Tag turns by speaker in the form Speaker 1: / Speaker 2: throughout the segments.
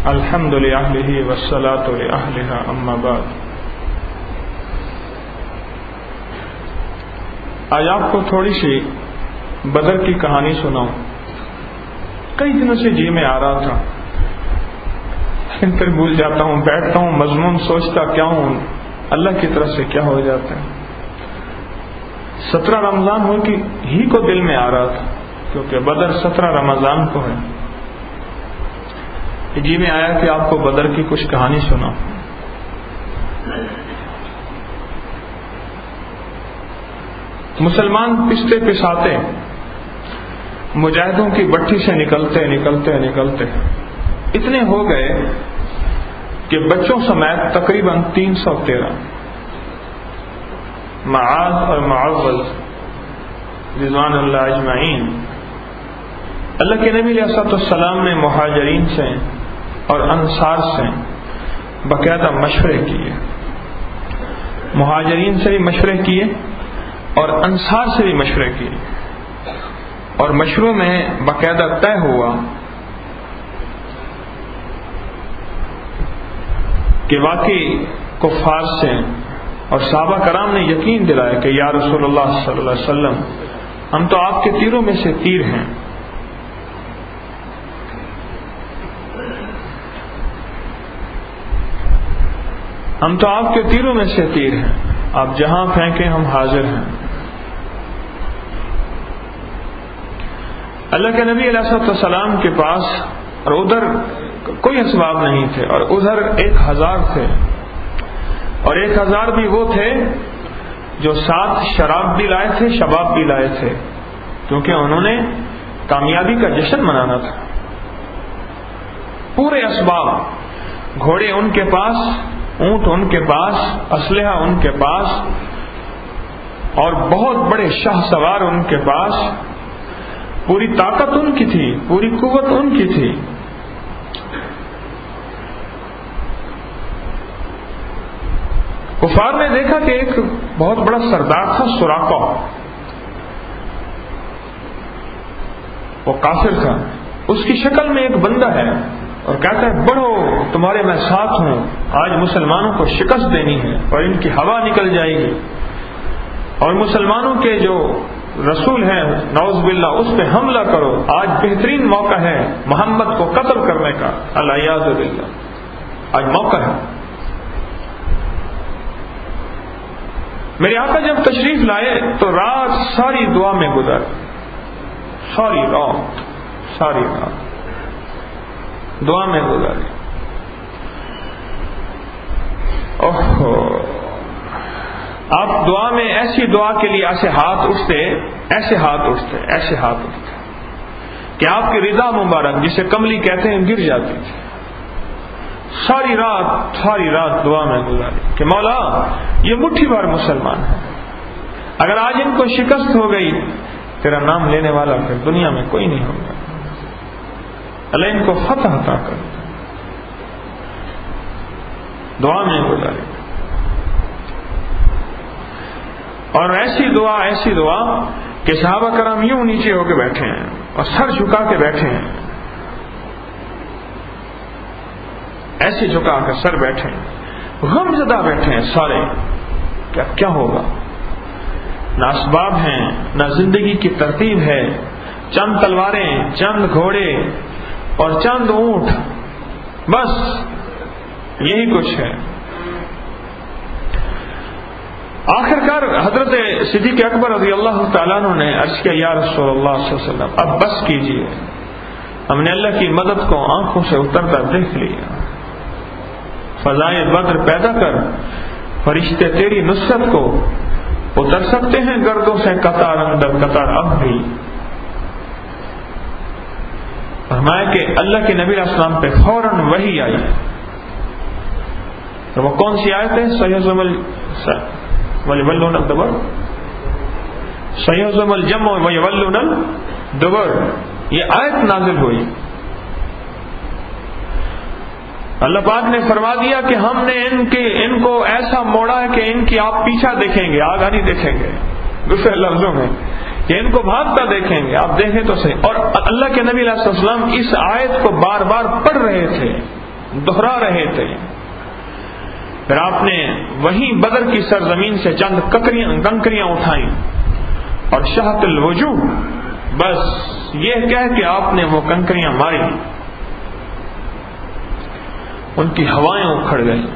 Speaker 1: الحمد للہ والصلاۃ لأہلہا اما بعد۔ آج آپ کو تھوڑی سی بدر کی کہانی سناؤں۔ کئی دنوں سے جی میں آ رہا تھا، لیکن پھر بھول جاتا ہوں، بیٹھتا ہوں، مضمون سوچتا کیا ہوں، اللہ کی طرف سے کیا ہو جاتا ہے۔ 17 رمضان ہو کہ ہی کو دل میں آ رہا تھا، کیونکہ بدر 17 رمضان کو ہے۔ جی میں آیا کہ آپ کو بدر کی کچھ کہانی سنا۔ مسلمان پستے پساتے مجاہدوں کی بٹھی سے نکلتے اتنے ہو گئے کہ بچوں سمیت تقریباً 313 معاذ اور معوذ رضوان اللہ اجمعین، اللہ کے نبی علیہ السلام نے مہاجرین سے اور انصار سے باقاعدہ مشورے کیے، مہاجرین سے بھی مشورے کیے اور انصار سے بھی مشورے کیے، اور مشوروں میں باقاعدہ طے ہوا کہ واقعی کفار سے، اور صحابہ کرام نے یقین دلایا کہ یا رسول اللہ صلی اللہ علیہ وسلم، ہم تو آپ کے تیروں میں سے تیر ہیں، ہم تو آپ کے تیروں میں سے تیر ہیں، آپ جہاں پھینکیں ہم حاضر ہیں۔ اللہ کے نبی علیہ السلام کے پاس اور ادھر کوئی اسباب نہیں تھے، اور ادھر 1000 تھے، اور 1000 بھی وہ تھے جو ساتھ شراب بھی لائے تھے، شباب بھی لائے تھے، کیونکہ انہوں نے کامیابی کا جشن منانا تھا۔ پورے اسباب، گھوڑے ان کے پاس، اونٹ ان کے پاس، اسلحہ ان کے پاس، اور بہت بڑے شاہ سوار ان کے پاس، پوری طاقت ان کی تھی، پوری قوت ان کی تھی۔ کفار نے دیکھا کہ ایک بہت بڑا سردار تھا، سراقہ، وہ کافر تھا، اس کی شکل میں ایک بندہ ہے اور کہتا ہے بڑھو تمہارے میں ساتھ ہوں، آج مسلمانوں کو شکست دینی ہے اور ان کی ہوا نکل جائے گی، اور مسلمانوں کے جو رسول ہیں نعوذ باللہ اس پہ حملہ کرو، آج بہترین موقع ہے محمد کو قتل کرنے کا، الیاذ باللہ، آج موقع ہے۔ میرے آقا جب تشریف لائے تو رات ساری دعا میں گزر، ساری رات دعا میں گزاری۔ آپ دعا میں ایسی دعا کے لیے ایسے ہاتھ اٹھتے کہ آپ کی رضا مبارک، جسے کملی کہتے ہیں، گر جاتی تھی۔ ساری رات دعا میں گزاری کہ مولا یہ مٹھی بھر مسلمان ہے، اگر آج ان کو شکست ہو گئی تیرا نام لینے والا پھر دنیا میں کوئی نہیں ہوگا، اللہ ان کو فتح عطا کر۔ دعا میں گزاری، اور ایسی دعا کہ صحابہ کرام یوں نیچے ہو کے بیٹھے ہیں اور سر جھکا کے بیٹھے ہیں، ایسے جھکا کے سر بیٹھے ہیں، غم زدہ بیٹھے ہیں سارے، کیا ہوگا؟ نہ اسباب ہیں، نہ زندگی کی ترتیب ہے، چند تلواریں، چند گھوڑے اور چند اونٹ، بس یہی کچھ ہے۔ آخرکار حضرت صدیق اکبر رضی اللہ تعالیٰ عنہ نے عرض کیا یا رسول اللہ صلی اللہ علیہ وسلم اب بس کیجیے، ہم نے اللہ کی مدد کو آنکھوں سے اترتا دیکھ لیا، فضائے بدر پیدا کر، فرشتے تیری نصرت کو اتر سکتے ہیں گردوں سے قطار اندر قطار اب بھی۔ فرمایا کہ اللہ کے نبی علیہ السلام پہ فوراً وحی آئی، تو وہ کون سی آیت ہے؟ سیہزم الدبر، سیہزم الجمع ویولون الدبر، یہ آیت نازل ہوئی۔ اللہ پاک نے فرما دیا کہ ہم نے ان کو ایسا موڑا ہے کہ ان کی آپ پیچھا دیکھیں گے، آگے نہیں دیکھیں گے، دوسرے لفظوں میں کہ ان کو بھاگتا دیکھیں گے، آپ دیکھیں تو صحیح۔ اور اللہ کے نبی علیہ السلام اس آیت کو بار بار پڑھ رہے تھے دہرا رہے تھے. پھر آپ نے وہیں بدر کی سرزمین سے چند کنکریاں اٹھائیں اور شہت الوجوہ، بس یہ کہہ کہ آپ نے وہ کنکریاں ماری، ان کی ہوائیں اکھڑ گئیں.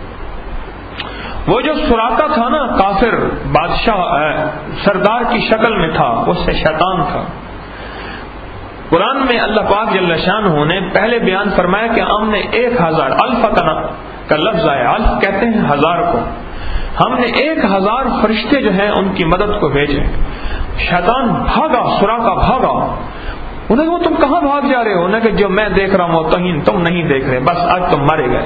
Speaker 1: وہ جو سراقہ تھا نا، کافر بادشاہ سردار کی شکل میں تھا، اس سے شیطان تھا. قرآن میں اللہ پاک جل شانہ نے پہلے بیان فرمایا کہ ہم نے 1000 الف کا لفظ آیا، الف کہتے ہیں 1000 کو، ہم نے 1000 فرشتے جو ہیں ان کی مدد کو بھیجے. شیطان بھاگا، سراقہ بھاگا. انہیں وہ تم کہاں بھاگ جا رہے ہو؟ انہیں کہ جو میں دیکھ رہا ہوں وہ تم نہیں دیکھ رہے، بس آج تم مارے گئے.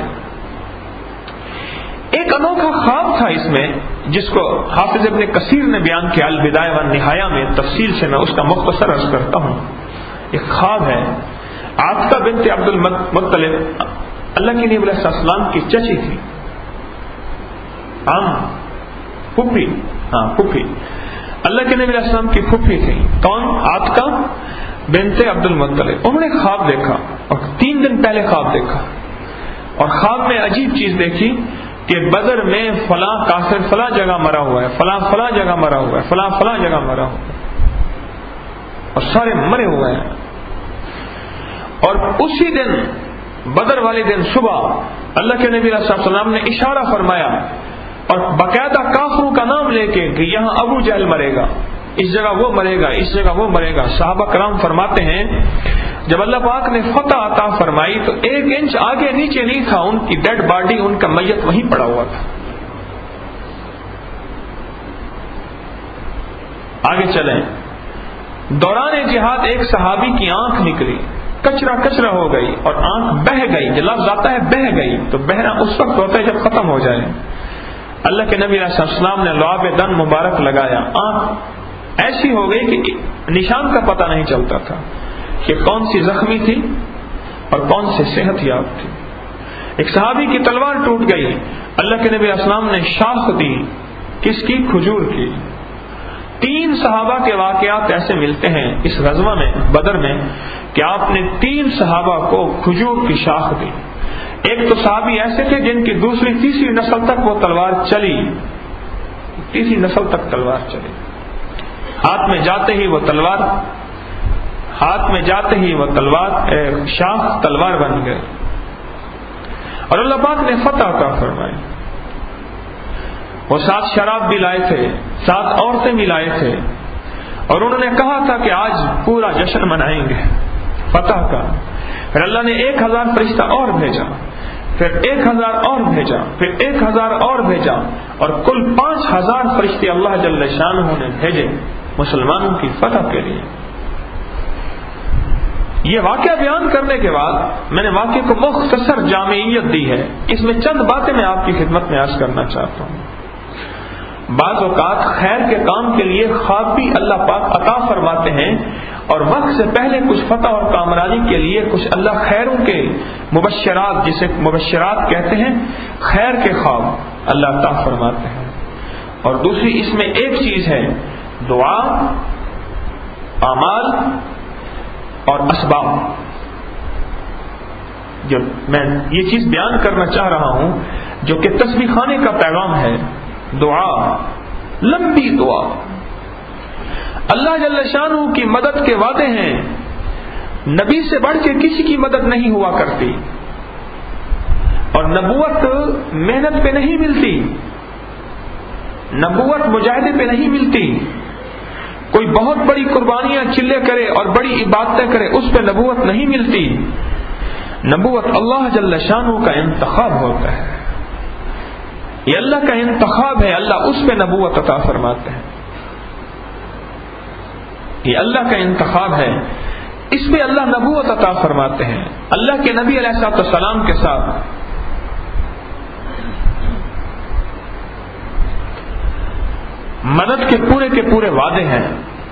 Speaker 1: ایک انوکھا خواب تھا اس میں، جس کو حافظ ابن کثیر نے بیان کیا البدایہ والنہایہ میں، تفصیل سے میں اس کا مختصر عرض کرتا ہوں. ایک خواب ہے، عاتقہ بنت عبد المطلب اللہ کے نبی علیہ السلام کی چچی تھی، پھوپھی اللہ کے نبی علیہ السلام کی پھوپھی تھی. کون؟ عاتقہ بنت عبد المطلب. انہوں نے خواب دیکھا، اور 3 دن پہلے خواب دیکھا، اور خواب میں عجیب چیز دیکھی کہ بدر میں فلاں کافر فلاں جگہ مرا ہوا ہے، فلاں جگہ مرا ہوا ہے، فلاں جگہ مرا ہوا ہے، اور سارے مرے ہوئے ہیں. اور اسی دن بدر والے دن صبح اللہ کے نبی علیہ السلام نے اشارہ فرمایا اور باقاعدہ کافروں کا نام لے کے کہ یہاں ابو جہل مرے گا، اس جگہ وہ مرے گا، اس جگہ وہ مرے گا. صحابہ کرام فرماتے ہیں جب اللہ پاک نے فتح عطا فرمائی تو 1 انچ آگے نیچے نہیں تھا، ان کی ڈیڈ باڈی، ان کا میت وہیں پڑا ہوا تھا. آگے چلیں. دوران جہاد ایک صحابی کی آنکھ نکلی، کچرا ہو گئی اور آنکھ بہہ گئی. جو لفظ آتا ہے بہہ گئی، تو بہنا اس وقت ہوتا ہے جب ختم ہو جائے. اللہ کے نبی علیہ السلام نے لعاب دم مبارک لگایا، آنکھ ایسی ہو گئی کہ نشان کا پتہ نہیں چلتا تھا کہ کون سی زخمی تھی اور کون سے صحت یاب تھی. ایک صحابی کی تلوار ٹوٹ گئی، اللہ کے نبی علیہ السلام نے شاخ دی، کس کی؟ کھجور کی. 3 صحابہ کے واقعات ایسے ملتے ہیں اس غزوہ میں بدر میں کہ آپ نے 3 صحابہ کو کھجور کی شاخ دی. ایک تو صحابی ایسے تھے جن کی دوسری تیسری نسل تک وہ تلوار چلی، تیسری نسل تک تلوار چلی. ہاتھ میں جاتے ہی وہ تلوار شاخ تلوار بن گئے، اور اللہ پاک نے فتح عطا فرمائی. وہ 7 شراب بھی لائے تھے، 7 عورتیں بھی لائے تھے، اور انہوں نے کہا تھا کہ آج پورا جشن منائیں گے فتح کا. پھر اللہ نے 1000 فرشتہ اور بھیجا، پھر 1000 اور بھیجا، پھر 1000 اور بھیجا، اور کل 5000 فرشتے اللہ جل شانہ نے بھیجے مسلمانوں کی فتح کے لیے. یہ واقعہ بیان کرنے کے بعد میں نے واقعے کو مختصر جامعیت دی ہے. اس میں چند باتیں میں آپ کی خدمت میں عرض کرنا چاہتا ہوں. بعض اوقات خیر کے کام کے لیے خواب بھی اللہ پاک عطا فرماتے ہیں، اور وقت سے پہلے کچھ فتح اور کامرانی کے لیے کچھ اللہ خیروں کے مبشرات، جسے مبشرات کہتے ہیں، خیر کے خواب اللہ عطا فرماتے ہیں. اور دوسری اس میں ایک چیز ہے، دعا، اعمال اور اسباب. جو میں یہ چیز بیان کرنا چاہ رہا ہوں جو کہ تسبیح خانے کا پیغام ہے، دعا، لمبی دعا. اللہ جل شانہ کی مدد کے وعدے ہیں، نبی سے بڑھ کے کسی کی مدد نہیں ہوا کرتی، اور نبوت محنت پہ نہیں ملتی، نبوت مجاہدے پہ نہیں ملتی. کوئی بہت بڑی قربانیاں چلے کرے اور بڑی عبادتیں کرے، اس پہ نبوت نہیں ملتی. نبوت اللہ جل شانہ کا انتخاب ہوتا ہے، یہ اللہ کا انتخاب ہے، اللہ اس پہ نبوت عطا فرماتے ہیں. یہ اللہ کا انتخاب ہے، اس پہ اللہ نبوت عطا فرماتے ہیں. اللہ کے نبی علیہ الصلوۃ والسلام کے ساتھ مدد کے پورے وعدے ہیں،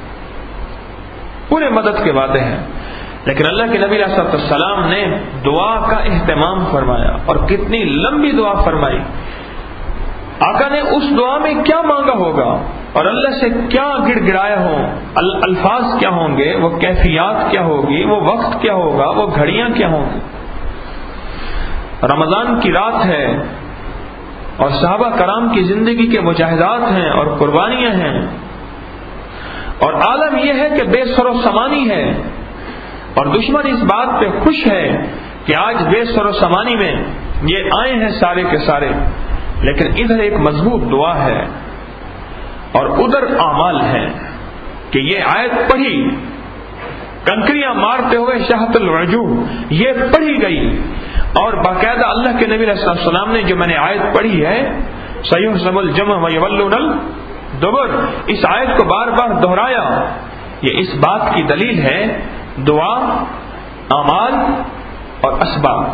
Speaker 1: پورے مدد کے وعدے ہیں، لیکن اللہ کے نبی علیہ الصلوۃ والسلام نے دعا کا اہتمام فرمایا، اور کتنی لمبی دعا فرمائی. آقا نے اس دعا میں کیا مانگا ہوگا اور اللہ سے کیا گڑ گڑایا ہو، الفاظ کیا ہوں گے، وہ کیفیات کیا ہوگی، وہ وقت کیا ہوگا، وہ گھڑیاں کیا ہوں گی. رمضان کی رات ہے اور صحابہ کرام کی زندگی کے مجاہدات ہیں اور قربانیاں ہیں، اور عالم یہ ہے کہ بے سر و سامانی ہے، اور دشمن اس بات پہ خوش ہے کہ آج بے سر و سامانی میں یہ آئے ہیں سارے کے سارے، لیکن ادھر ایک مضبوط دعا ہے اور ادھر اعمال ہے کہ یہ آیت پڑھی، کنکریاں مارتے ہوئے شہت الوجوہ یہ پڑھی گئی، اور باقاعدہ اللہ کے نبی علیہ السلام نے جو میں نے آیت پڑھی ہے سیحزم الجمع ویولون الدبر، اس آیت کو بار بار دہرایا، یہ اس بات کی دلیل ہے دعا، اعمال اور اسباب۔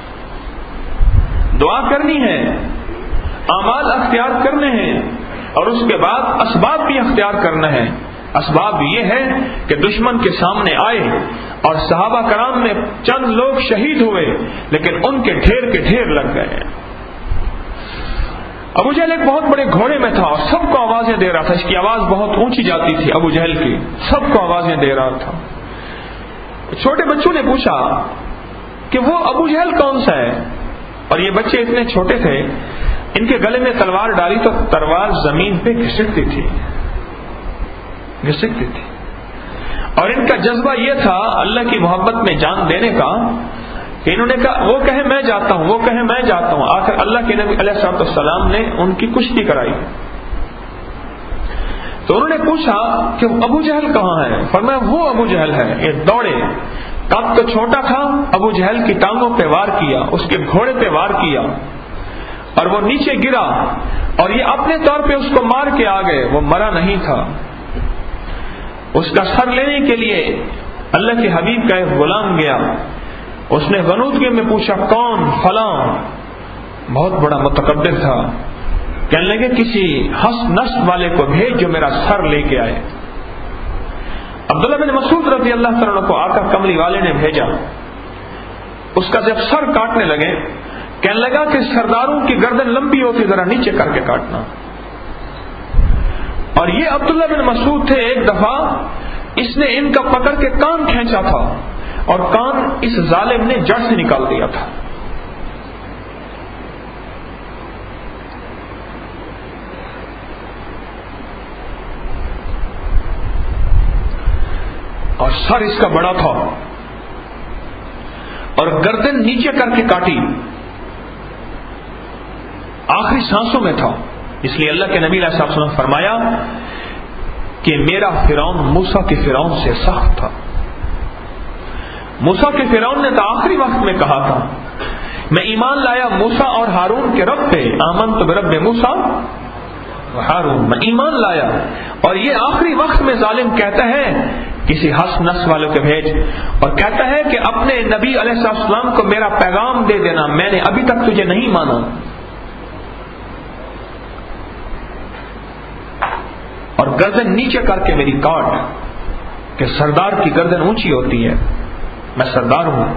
Speaker 1: دعا کرنی ہے، اعمال اختیار کرنے ہیں، اور اس کے بعد اسباب بھی اختیار کرنا ہے۔ اسباب یہ ہے کہ دشمن کے سامنے آئے، اور صحابہ کرام میں چند لوگ شہید ہوئے لیکن ان کے ڈھیر کے ڈھیر لگ گئے۔ ابو جہل ایک بہت بڑے گھوڑے میں تھا اور سب کو آوازیں دے رہا تھا، اس کی آواز بہت اونچی جاتی تھی ابو جہل کی، سب کو آوازیں دے رہا تھا۔ چھوٹے بچوں نے پوچھا کہ وہ ابو جہل کون سا ہے، اور یہ بچے اتنے چھوٹے تھے، ان کے گلے میں تلوار ڈالی تو تلوار زمین پہ گھسٹتی تھی، اور ان کا جذبہ یہ تھا اللہ کی محبت میں جان دینے کا کہ انہوں نے کہا وہ کہے میں جاتا ہوں، وہ کہے میں جاتا ہوں۔ آخر اللہ کے نبی علیہ السلام نے ان کی کشتی کرائی، تو انہوں نے پوچھا کہ ابو جہل کہاں ہے؟ فرمایا وہ ابو جہل ہے۔ یہ دوڑے، قد تو چھوٹا تھا، ابو جہل کی ٹانگوں پہ وار کیا، اس کے گھوڑے پہ وار کیا، اور وہ نیچے گرا، اور یہ اپنے طور پہ اس کو مار کے آ گئے، وہ مرا نہیں تھا۔ اس کا سر لینے کے لیے اللہ کے حبیب کا ایک غلام گیا، اس نے غنودگی میں پوچھا کون؟ فلاں، بہت بڑا متکبر تھا، کہنے لگے کسی حسن نسب والے کو بھیج جو میرا سر لے کے آئے۔ عبداللہ بن مسعود رضی اللہ تعالیٰ کو آقا کملی والے نے بھیجا، اس کا جب سر کاٹنے لگے کہنے لگا کہ سرداروں کی گردن لمبی ہوتی ذرا نیچے کر کے کاٹنا۔ اور یہ عبداللہ بن مسعود تھے، ایک دفعہ اس نے ان کا پکڑ کے کان کھینچا تھا اور کان اس ظالم نے جڑ سے نکال دیا تھا۔ اور سر اس کا بڑا تھا اور گردن نیچے کر کے کاٹی، آخری سانسوں میں تھا، اس لیے اللہ کے نبی علیہ السلام نے فرمایا کہ میرا فرعون موسیٰ کے فرعون سے سخت تھا۔ موسیٰ کے فرعون نے تو آخری وقت میں کہا تھا میں ایمان لایا موسیٰ اور ہارون کے رب پہ، آمنت برب موسیٰ و ہارون، میں ایمان لایا، اور یہ آخری وقت میں ظالم کہتا ہے کسی حسن نسل والوں کے بھیج، اور کہتا ہے کہ اپنے نبی علیہ السلام کو میرا پیغام دے دینا، میں نے ابھی تک تجھے نہیں مانا۔ اور گردن نیچے کر کے میری کاٹ، کہ سردار کی گردن اونچی ہوتی ہے، میں سردار ہوں۔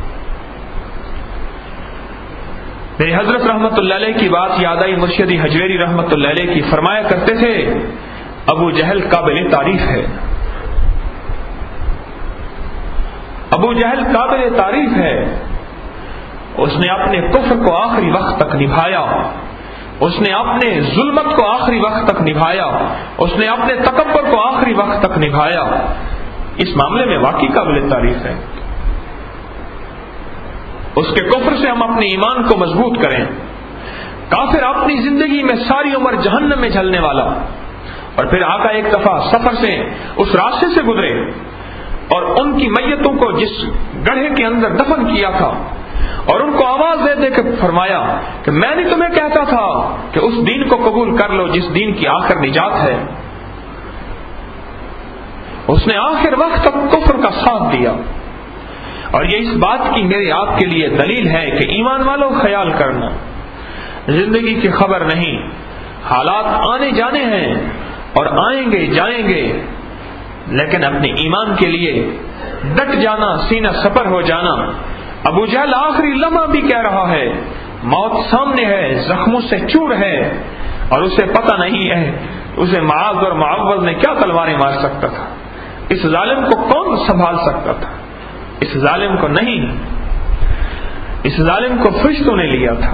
Speaker 1: میری حضرت رحمت اللہ علیہ کی بات یاد آئی، مرشدی حجویری رحمت اللہ علیہ کی، فرمایا کرتے تھے ابو جہل قابل تعریف ہے، ابو جہل قابل تعریف ہے، اس نے اپنے کفر کو آخری وقت تک نبھایا، اس نے اپنے ظلمت کو آخری وقت تک نبھایا، اس نے اپنے تکبر کو آخری وقت تک نبھایا، اس معاملے میں واقعی قابل تعریف ہے۔ اس کے کفر سے ہم اپنے ایمان کو مضبوط کریں۔ کافر اپنی زندگی میں ساری عمر جہنم میں جلنے والا، اور پھر آقا ایک دفعہ سفر سے اس راستے سے گزرے اور ان کی میتوں کو جس گڑھے کے اندر دفن کیا تھا، اور ان کو آواز دے دے کے فرمایا کہ میں نے تمہیں کہتا تھا کہ اس دین کو قبول کر لو جس دین کی آخر نجات ہے۔ اس نے آخر وقت تک کفر کا ساتھ دیا، اور یہ اس بات کی میرے آپ کے لیے دلیل ہے کہ ایمان والوں خیال کرنا، زندگی کی خبر نہیں، حالات آنے جانے ہیں اور آئیں گے جائیں گے، لیکن اپنے ایمان کے لیے ڈٹ جانا، سینہ سپر ہو جانا۔ ابو جہل آخری لمحہ بھی کہہ رہا ہے موت سامنے ہے، زخموں سے چور ہے، اور اسے پتہ نہیں ہے اسے معاذ اور معوذ نے کیا تلواریں مار سکتا تھا، اس ظالم کو کون سنبھال سکتا تھا، اس ظالم کو نہیں۔ اس ظالم کو فرشتوں نے لیا تھا.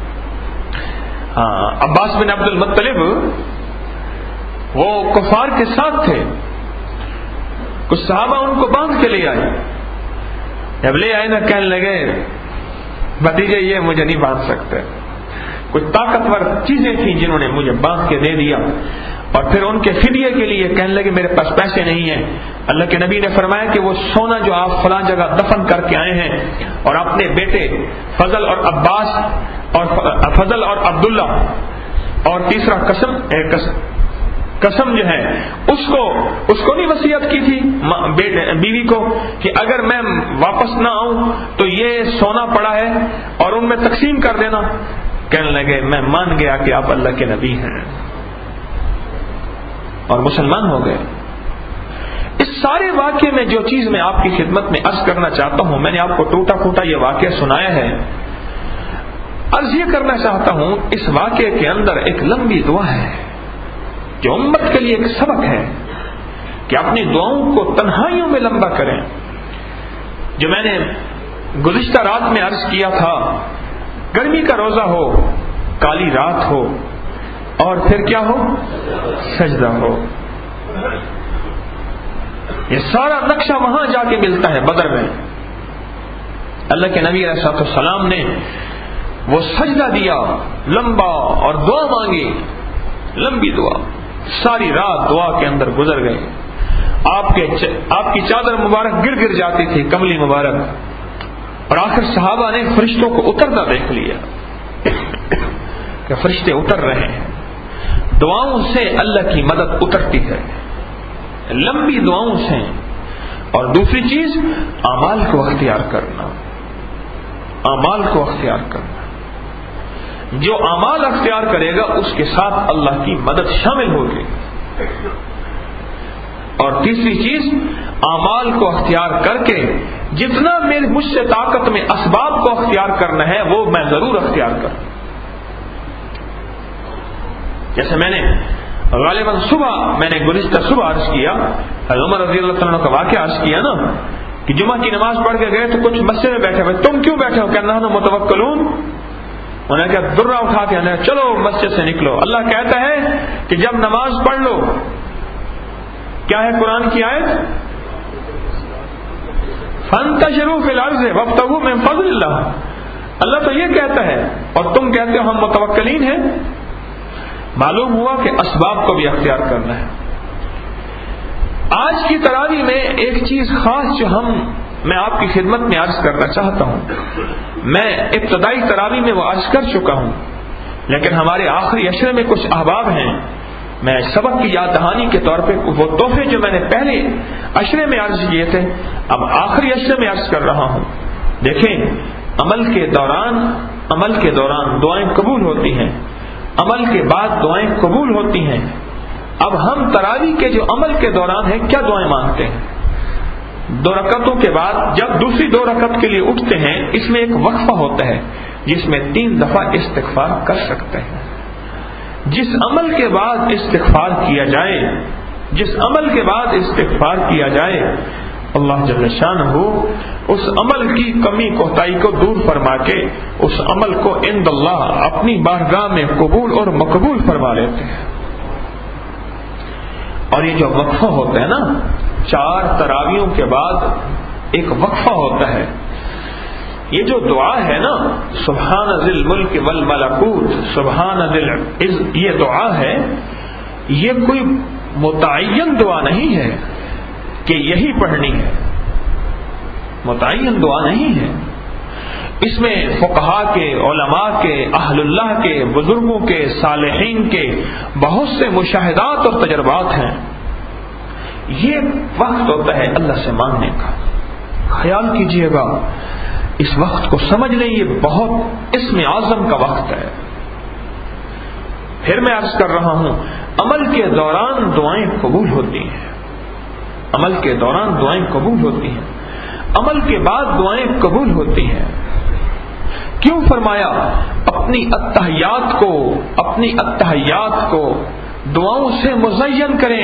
Speaker 1: عباس بن عبد المطلب وہ کفار کے ساتھ تھے. کچھ صحابہ ان کو باندھ کے لے آئے. جب لے آئے نا کہنے لگے بھتیجے یہ مجھے نہیں باندھ سکتے. کچھ طاقتور چیزیں تھیں جنہوں نے مجھے باندھ کے دے دیا. اور پھر ان کے فدیے کے لیے کہنے لگے میرے پاس پیسے نہیں ہیں. اللہ کے نبی نے فرمایا کہ وہ سونا جو آپ فلاں جگہ دفن کر کے آئے ہیں اور اپنے بیٹے فضل اور عباس اور فضل اور عبداللہ اور تیسرا قسم جو ہے اس کو نہیں وصیت کی تھی بیوی کو کہ اگر میں واپس نہ آؤں تو یہ سونا پڑا ہے اور ان میں تقسیم کر دینا. کہنے لگے میں مان گیا کہ آپ اللہ کے نبی ہیں اور مسلمان ہو گئے. اس سارے واقعے میں جو چیز میں آپ کی خدمت میں عرض کرنا چاہتا ہوں, میں نے آپ کو ٹوٹا پھوٹا یہ واقعہ سنایا ہے. عرض یہ کرنا چاہتا ہوں اس واقعے کے اندر ایک لمبی دعا ہے جو امت کے لیے ایک سبق ہے کہ اپنی دعاؤں کو تنہائیوں میں لمبا کریں. جو میں نے گزشتہ رات میں عرض کیا تھا, گرمی کا روزہ ہو, کالی رات ہو اور پھر کیا ہو, سجدہ ہو. یہ سارا نقشہ وہاں جا کے ملتا ہے بدر میں. اللہ کے نبی علیہ السلام نے وہ سجدہ دیا لمبا اور دعا مانگی, لمبی دعا. ساری رات دعا کے اندر گزر گئی. آپ کی چادر مبارک گر جاتی تھی, کملی مبارک. اور آخر صحابہ نے فرشتوں کو اترتا دیکھ لیا کہ فرشتے اتر رہے ہیں. دعاؤں سے اللہ کی مدد اترتی ہے, لمبی دعاؤں سے. اور دوسری چیز اعمال کو اختیار کرنا. اعمال کو اختیار کرنا. جو اعمال اختیار کرے گا اس کے ساتھ اللہ کی مدد شامل ہوگی. اور تیسری چیز اعمال کو اختیار کر کے جتنا مجھ سے طاقت میں اسباب کو اختیار کرنا ہے وہ میں ضرور اختیار کروں. جیسے میں نے غالباً میں نے گزشتہ صبح عرض کیا, عمر رضی اللہ عنہ کا واقعہ عرض کیا نا کہ جمعہ کی نماز پڑھ کے گئے تو کچھ مسجد میں بیٹھے ہوئے. تم کیوں بیٹھے ہو؟ کہنا متوکلون. انہوں نے کہا درہ اٹھا کے چلو مسجد سے نکلو. اللہ کہتا ہے کہ جب نماز پڑھ لو, کیا ہے قرآن کی آیت, فانتشروا فی الارض وابتغوا من فضل اللہ. اللہ تو یہ کہتا ہے اور تم کہتے ہو ہم متوکلین ہیں. معلوم ہوا کہ اسباب کو بھی اختیار کرنا ہے. آج کی تراویح میں ایک چیز خاص جو میں آپ کی خدمت میں عرض کرنا چاہتا ہوں. میں ابتدائی تراویح میں وہ عرض کر چکا ہوں, لیکن ہمارے آخری عشرے میں کچھ احباب ہیں. میں سبق کی یاد دہانی کے طور پہ وہ تحفے جو میں نے پہلے عشرے میں عرض کیے تھے اب آخری عشرے میں عرض کر رہا ہوں. دیکھیں عمل کے دوران دعائیں قبول ہوتی ہیں, عمل کے بعد دعائیں قبول ہوتی ہیں. اب ہم تراویح کے جو عمل کے دوران ہیں کیا دعائیں مانگتے ہیں؟ 2 رکعتوں کے بعد جب دوسری 2 رکعت کے لیے اٹھتے ہیں اس میں ایک وقفہ ہوتا ہے جس میں 3 دفعہ استغفار کر سکتے ہیں. جس عمل کے بعد استغفار کیا جائے اللہ جل شانہ اس عمل کی کمی کوتاہی کو دور فرما کے اس عمل کو عند اللہ اپنی بارگاہ میں قبول اور مقبول فرما لیتے ہیں. اور یہ جو وقفہ ہوتا ہے نا, 4 تراویحوں کے بعد ایک وقفہ ہوتا ہے. یہ جو دعا ہے نا سبحان ذی الملک والملکوت سبحان ذی العز, یہ دعا ہے, یہ کوئی متعین دعا نہیں ہے کہ یہی پڑھنی ہے. متعین دعا نہیں ہے. اس میں فقہاء کے, علماء کے, اہل اللہ کے, بزرگوں کے, صالحین کے بہت سے مشاہدات اور تجربات ہیں. یہ وقت ہوتا ہے اللہ سے مانگنے کا. خیال کیجئے گا اس وقت کو سمجھ لیں, یہ بہت اسم اعظم کا وقت ہے. پھر میں عرض کر رہا ہوں عمل کے دوران دعائیں قبول ہوتی ہیں. عمل کے دوران دعائیں قبول ہوتی ہیں, عمل کے بعد دعائیں قبول ہوتی ہیں. کیوں فرمایا اپنی اتحیات کو دعاؤں سے مزین کریں.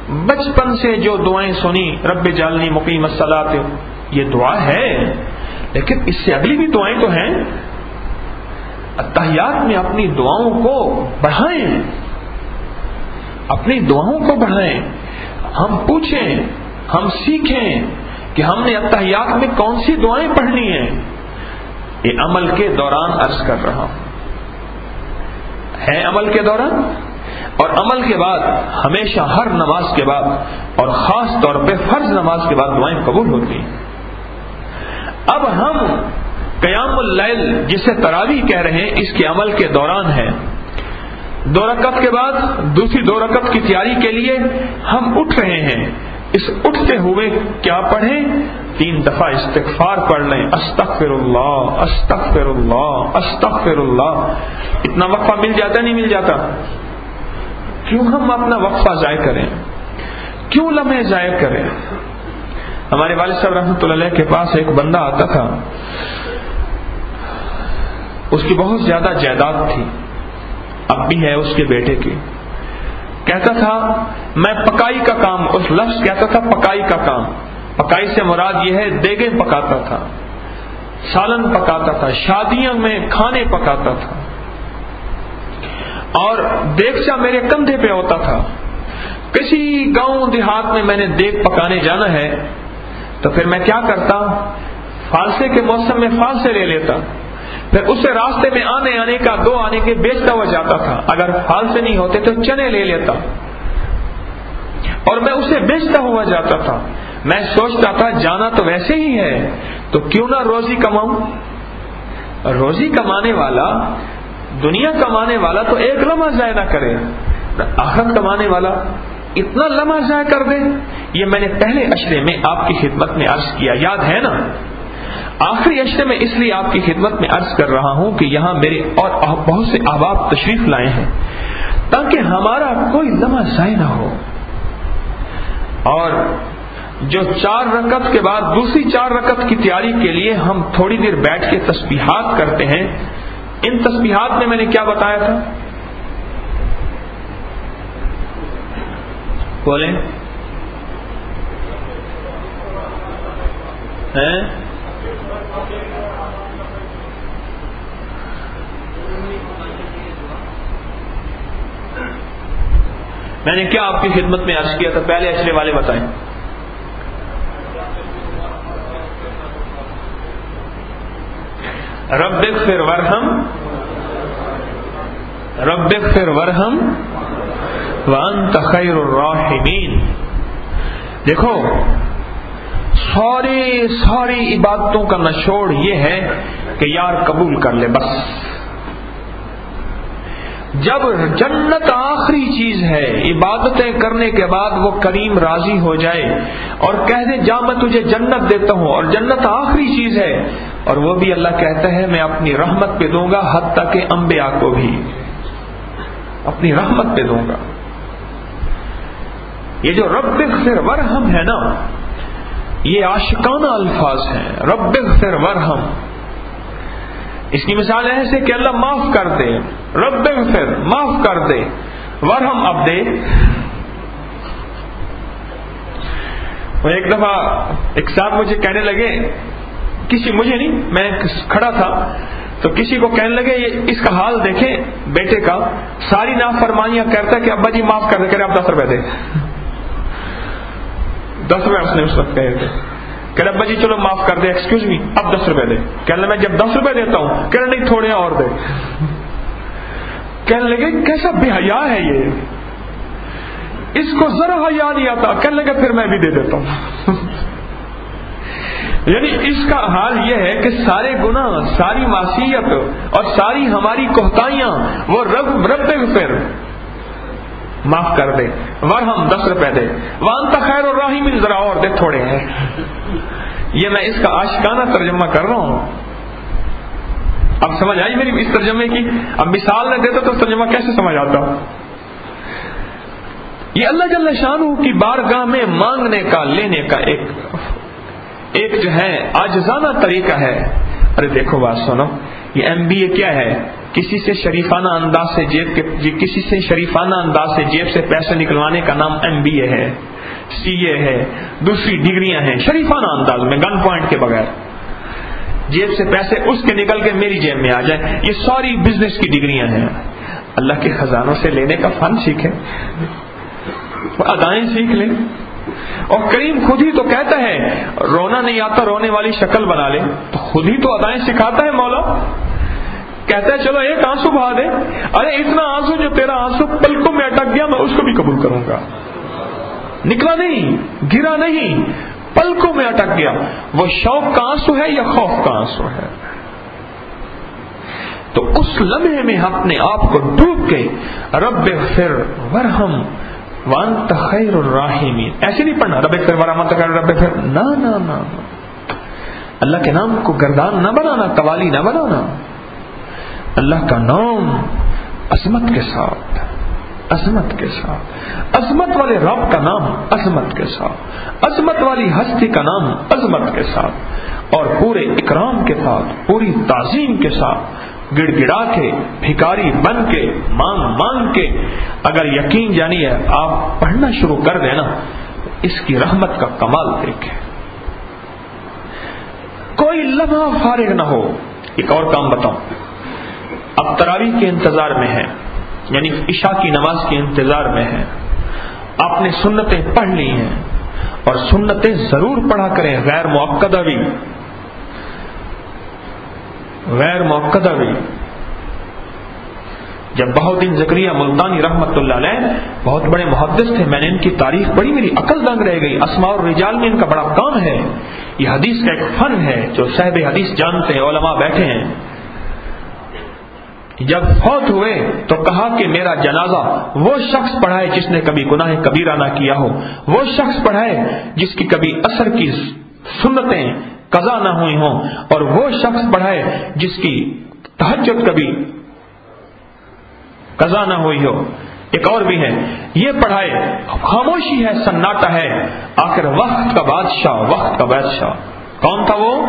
Speaker 1: بچپن سے جو دعائیں سنی رب جعلنی مقیم الصلاۃ یہ دعا ہے, لیکن اس سے اگلی بھی دعائیں تو ہیں. اتحیات میں اپنی دعاؤں کو بڑھائیں، اپنی دعاؤں کو بڑھائیں. ہم پوچھیں، ہم سیکھیں کہ ہم نے اتحیات میں کون سی دعائیں پڑھنی ہیں. یہ عمل کے دوران عرض کر رہا ہوں، ہے عمل کے دوران، اور عمل کے بعد ہمیشہ ہر نماز کے بعد اور خاص طور پہ فرض نماز کے بعد دعائیں قبول ہوتی ہیں. اب ہم قیام اللیل جسے تراویح کہہ رہے ہیں اس کے عمل کے دوران ہے. 2 رکعت کے بعد دوسری 2 رکعت کی تیاری کے لیے ہم اٹھ رہے ہیں. اس اٹھتے ہوئے کیا پڑھیں؟ 3 دفعہ استغفار پڑھ لیں. استغفر اللہ استغفر اللہ استغفر اللہ. اتنا وقفہ مل جاتا نہیں مل جاتا؟ کیوں ہم اپنا وقفہ ضائع کریں؟ کیوں لمحے ضائع کریں؟ ہمارے والد صاحب رحمۃ اللہ علیہ کے پاس ایک بندہ آتا تھا، اس کی بہت زیادہ جائیداد تھی، اب بھی ہے اس کے بیٹے کی. کہتا تھا میں پکائی کا کام، اس لفظ کہتا تھا پکائی کا کام. پکائی سے مراد یہ ہے دیگیں پکاتا تھا، سالن پکاتا تھا، شادیوں میں کھانے پکاتا تھا، اور دیگچا میرے کندھے پہ ہوتا تھا. کسی گاؤں دیہات میں میں نے دیگ پکانے جانا ہے تو پھر میں کیا کرتا، فالسے کے موسم میں فالسے لے لیتا، پھر اسے راستے میں آنے کا 2 آنے کے بیچتا ہوا جاتا تھا. اگر فالسے نہیں ہوتے تو چنے لے لیتا اور میں اسے بیچتا ہوا جاتا تھا. میں سوچتا تھا جانا تو ویسے ہی ہے تو کیوں نہ روزی کماؤں. روزی کمانے والا، دنیا کمانے والا تو ایک لمحہ ضائع نہ کرے، آخرت کمانے والا اتنا لمحہ ضائع کر دے. یہ میں نے پہلے اشرے میں آپ کی خدمت میں عرض کیا، یاد ہے نا؟ آخری اشرے میں اس لیے آپ کی خدمت میں عرض کر رہا ہوں کہ یہاں میرے اور بہت سے احباب تشریف لائے ہیں تاکہ ہمارا کوئی لمحہ ضائع نہ ہو. اور جو 4 رکعت کے بعد دوسری 4 رکعت کی تیاری کے لیے ہم تھوڑی دیر بیٹھ کے تسبیحات کرتے ہیں، ان تسبیحات میں نے کیا بتایا تھا؟ بولیں میں نے کیا آپ کی خدمت میں عرض کیا تھا؟ پہلے اشرے والے بتائیں. رب اغفر ورحم، رب اغفر ورحم وانت خیر الراحمین. دیکھو ساری عبادتوں کا نچوڑ یہ ہے کہ یار قبول کر لے بس. جب جنت آخری چیز ہے، عبادتیں کرنے کے بعد وہ کریم راضی ہو جائے اور کہہ دے جا میں تجھے جنت دیتا ہوں، اور جنت آخری چیز ہے، اور وہ بھی اللہ کہتا ہے میں اپنی رحمت پہ دوں گا، حتیٰ کہ انبیاء کو بھی اپنی رحمت پہ دوں گا. یہ جو رب اغفر ورحم ہے نا، یہ عاشقانہ الفاظ ہیں. رب اغفر ورحم، اس کی مثال ایسے کہ اللہ معاف کر دے. رب اغفر، معاف کر دے، ورحم اب دے. ایک دفعہ ایک صاحب مجھے کہنے لگے، مجھے نہیں، میں کھڑا تھا تو کسی کو کہنے لگے یہ اس کا حال دیکھیں بیٹے کا، ساری نافرمانیاں کرتا ہے کہ ابا جی معاف کر دے. کہہ رہے اب 10 روپے دے. 10 روپے اس نے اس وقت کہے تھے. کہہ رہے ابا جی چلو معاف کر دے، ایکسکیوز می اب 10 روپے دے. کہنے لگا میں جب 10 روپے دیتا ہوں، کہہ رہے نہیں تھوڑے اور دے. کہنے لگے کیسا بے حیا ہے یہ، اس کو ذرا حیا نہیں آتا. کہنے لگا پھر میں بھی دے دیتا ہوں. یعنی اس کا حال یہ ہے کہ سارے گناہ، ساری معصیت اور ساری ہماری کوتاہیاں وہ رب اغفر معاف کر دے، ورحم 10 روپے دے، وانت خیر الراحمین ذرا اور دے تھوڑے ہیں. یہ میں اس کا عاشقانہ ترجمہ کر رہا ہوں. اب سمجھ آئی میری اس ترجمے کی؟ اب مثال نہ دیتا تو ترجمہ کیسے سمجھ آتا؟ یہ اللہ جل شانہ کی بارگاہ میں مانگنے کا، لینے کا ایک جو ہے عاجزانہ طریقہ ہے. ارے دیکھو بات سنو، یہ MBA کیا ہے؟ کسی سے شریفانہ انداز سے جیب سے پیسے نکلوانے کا نام MBA ہے، CA ہے، دوسری ڈگریاں ہیں، شریفانہ انداز میں گن پوائنٹ کے بغیر. جیب سے پیسے اس کے نکل کے میری جیب میں آ جائیں. یہ ساری بزنس کی ڈگریاں ہیں. اللہ کے خزانوں سے لینے کا فن سیکھیں, ادائیں سیکھ لیں. اور کریم خود ہی تو کہتا ہے رونا نہیں آتا رونے والی شکل بنا لے, تو خود ہی تو ادائیں سکھاتا ہے مولا. کہتا ہے چلو ایک آنسو بہا دے, ارے اتنا آنسو جو تیرا آنسو پلکوں میں اٹک گیا میں اس کو بھی قبول کروں گا. نکلا نہیں, گرا نہیں, پلکوں میں اٹک گیا. وہ شوق کا آنسو ہے یا خوف کا آنسو ہے؟ تو اس لمحے میں اپنے آپ کو ڈوب کے رب اغفر ورحم وانت خیر الراحمین, ایسے نہیں پڑھنا رب اغفر ورحم وانت خیر رب اغفر, نہ اللہ کے نام کو گردان نہ بنانا, قوالی نہ بنانا. اللہ کا نام عظمت کے ساتھ, عظمت کے ساتھ, عظمت والے رب کا نام عظمت کے ساتھ, عظمت والی ہستی کا نام عظمت کے ساتھ, اور پورے اکرام کے ساتھ, پوری تعظیم کے ساتھ, گڑ گڑا کے, بھکاری بن کے, مانگ کے. اگر یقین جانی ہے آپ پڑھنا شروع کر دینا, اس کی رحمت کا کمال دیکھیں. کوئی لمحہ فارغ نہ ہو. ایک اور کام بتاؤں, اب تراویح کے انتظار میں ہے, یعنی عشاء کی نماز کے انتظار میں ہے. آپ نے سنتیں پڑھ لی ہیں, اور سنتیں ضرور پڑھا کریں, غیر مؤکدہ بھی, غیر مؤکدہ بھی. جب بہاؤالدین زکریا ملتانی رحمت اللہ علیہ بہت بڑے محدث تھے, میں نے ان کی تاریخ پڑھی, میری عقل دنگ رہ گئی. اسماء الرجال میں ان کا بڑا کام ہے. یہ حدیث کا ایک فن ہے جو صاحب حدیث جانتے ہیں, علماء بیٹھے ہیں. جب فوت ہوئے تو کہا کہ میرا جنازہ وہ شخص پڑھائے جس نے کبھی گناہ کبیرہ نہ کیا ہو, وہ شخص پڑھائے جس کی کبھی عصر کی سنتیں قضا نہ ہوئی ہوں, اور وہ شخص پڑھائے جس کی تہجد کبھی قضا نہ ہوئی ہو. ایک اور بھی ہے, یہ پڑھائے. خاموشی ہے, سناٹا ہے, آخر وقت کا بادشاہ, وقت کا بادشاہ کون تھا وہ؟